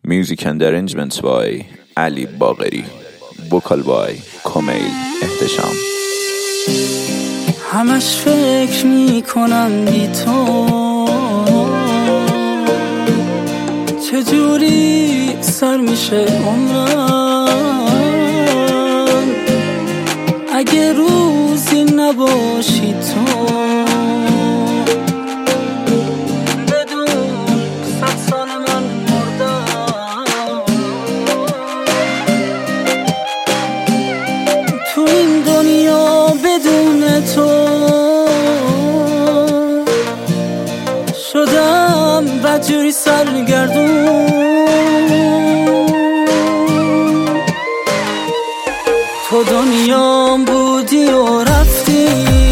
Music and arrangements by Ali Bagheri. Vocal by کمیل احتشام. همش فکر میکنم بی تو چجوری سر میشه عمرم اگه روزی نباشی تو شدم بدجوری سرگردون تو دنیام بودی و رفتی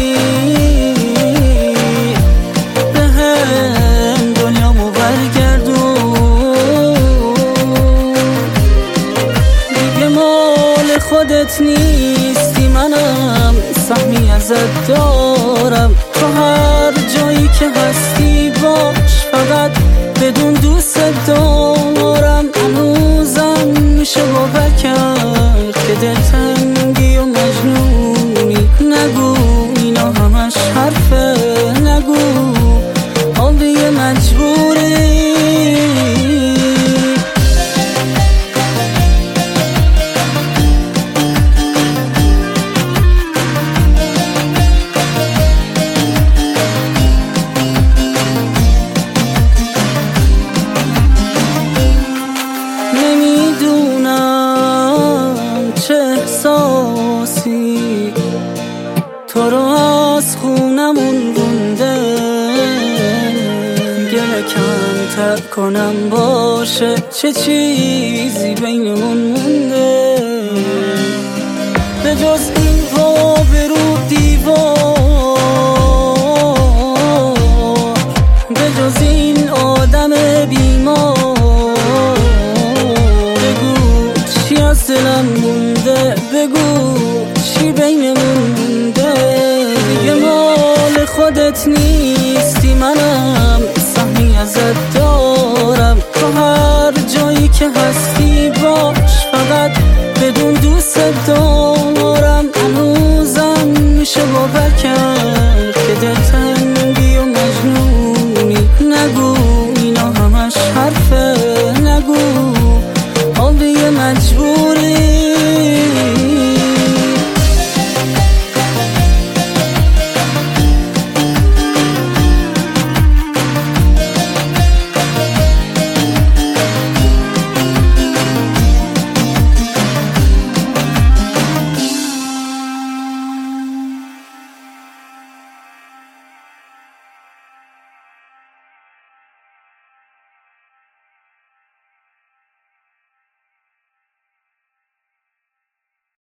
بهم دنیامو برگردون دیگه مال خودت نیستی منم سهمی ازت دارم تو هر جایی که هستی باش فقط بدون دوست دارم هنوزم میشه باور کرد که دلتنگی و مجنونی نگو اینا همش حرفه نگو آبی مجبوری احساسی تو رو از خونمون رونده گله کمتر کنم باشه چه چیزی بینمون مونده به جز این روبرو دیوار به جز این آدم بیمار بگو چی از دلم مونده بگو چی بینمون مونده دیگه مال خودت نیستی منم سهمی ازت دارم تو هر جایی که هستی باش فقط بدون دوست دارم هنوزم میشه باور کرد که دلتنگی و مجنونی نگو اینا همش حرفه نگو آبی مجبور